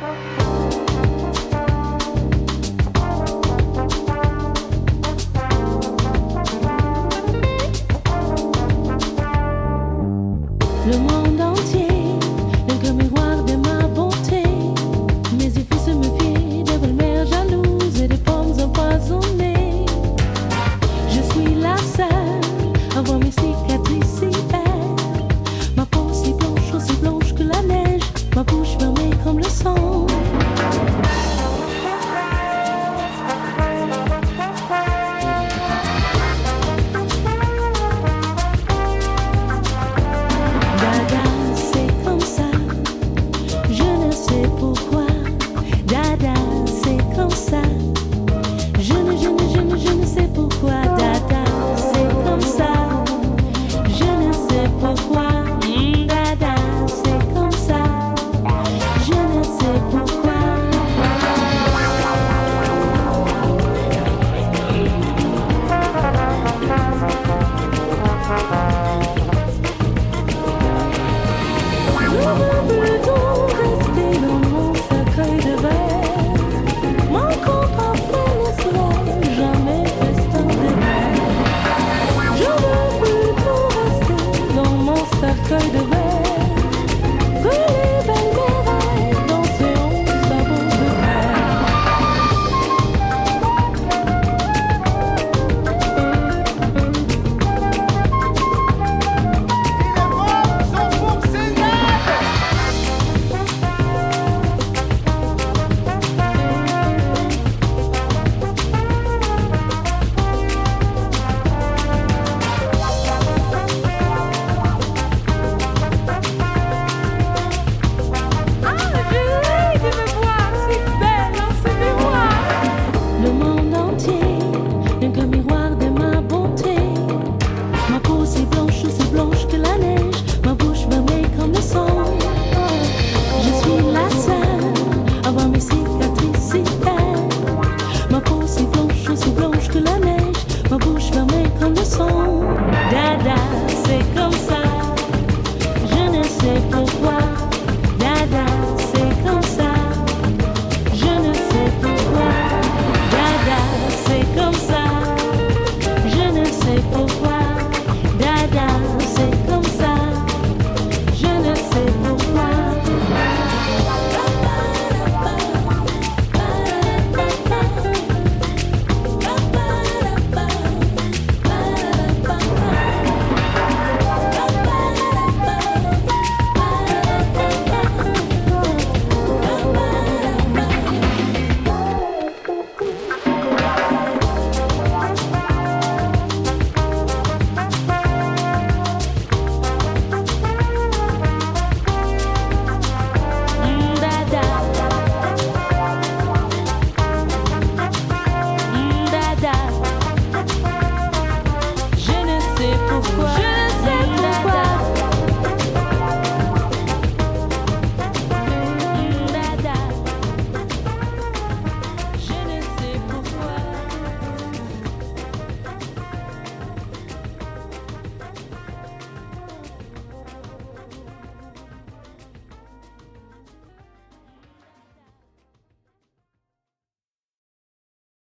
Le monde entier n'est qu'un miroir de ma bonté. Mes yeux se me fient des belles-mères jalouses et des pommes empoisonnées. Je suis la seule à voir mes cicatrices si belles. Ma peau si blanche, aussi blanche que la neige. Ma bouche fermée comme le sang. Pourquoi